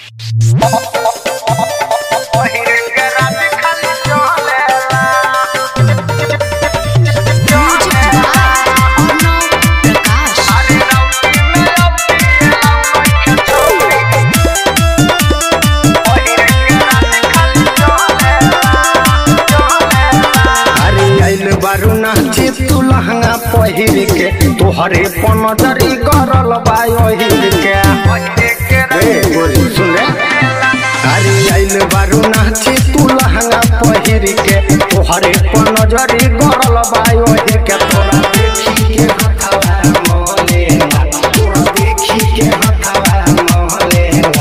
तू लहंगा पहिर के तोहरे पनजरी करल बा ओहिर के सुन ले अरे आइल बारू नाची तू लहंगा पहिर के तोहरे पनजरी करल बा ओहिर के तोरा देखी के हथवा मोहले तोरा देखी के हथवा मोहले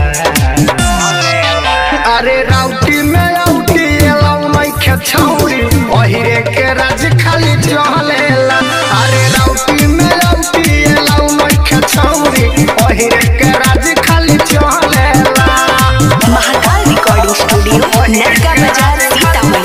अरे राउटी में आउटी एलाउ नहीं के छौरी ओहिरे के राज खाली चलेला अरे राउटी में आउटी एलाउ नहीं के छौरी ओहिरे के राज खाली चलेला महाकाल रिकॉर्डिंग स्टूडियो नरका बाजार सीतामढ़ी।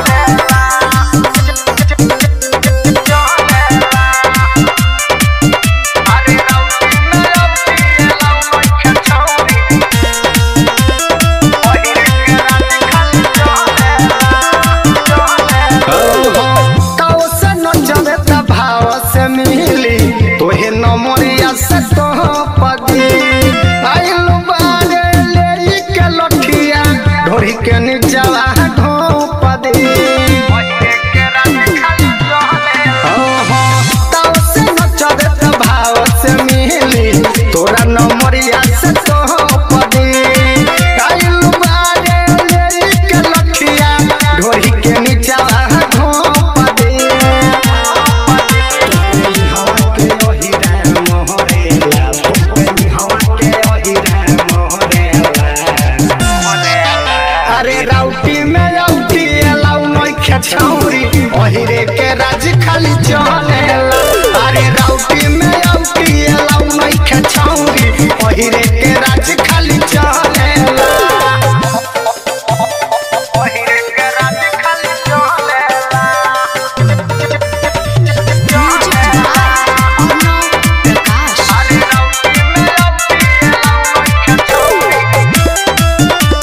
तोहे नमरिया से तो पदी आइल बारे ले के लठिया ढोरी के नीचवा ढोप दी से नचबे त भाव से मिली तोरा नमरिया से तो पदी आइल बारे ले के लठिया ढोरी के नीचवा राउटी में आउटी एलाउ नहीं के छौरी ओहिरे के राज खाली चलेला अरे राउटी में आउटी एलाउ नहीं के छौरी ओहिरे के राज खाली चलेला ओहिरे के राज खाली चलेला अरे राउटी में आउटी एलाउ नहीं के छौरी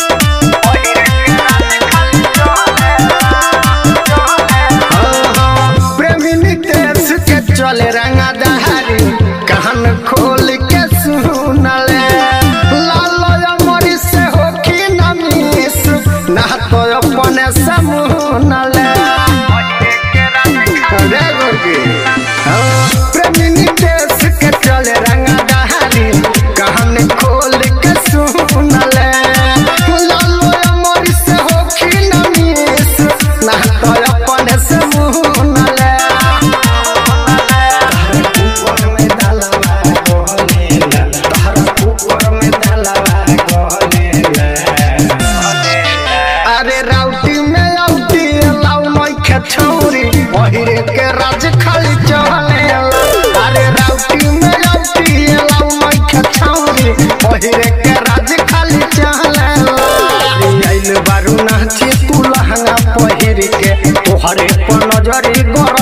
चले रंगा दहारी कहन खोल के सुनले लाल मरी से हो कि नमीस ना तो अपने समुनले प्रेमी देश के चले रंगा दहारी कहन खोल के सुनले लाल मरी से हो कि नमीस ना तो अपने समुनले राउटी में आउटी एलाउ नहीं के छौरी ओहिरे के राज खाली चलेला अरे राउटी में आउटी एलाउ नहीं के छौरी ओहिरे के राज खाली चलेला आइल बारू नाची तू लहंगा पहिर के तोहरे पनजरी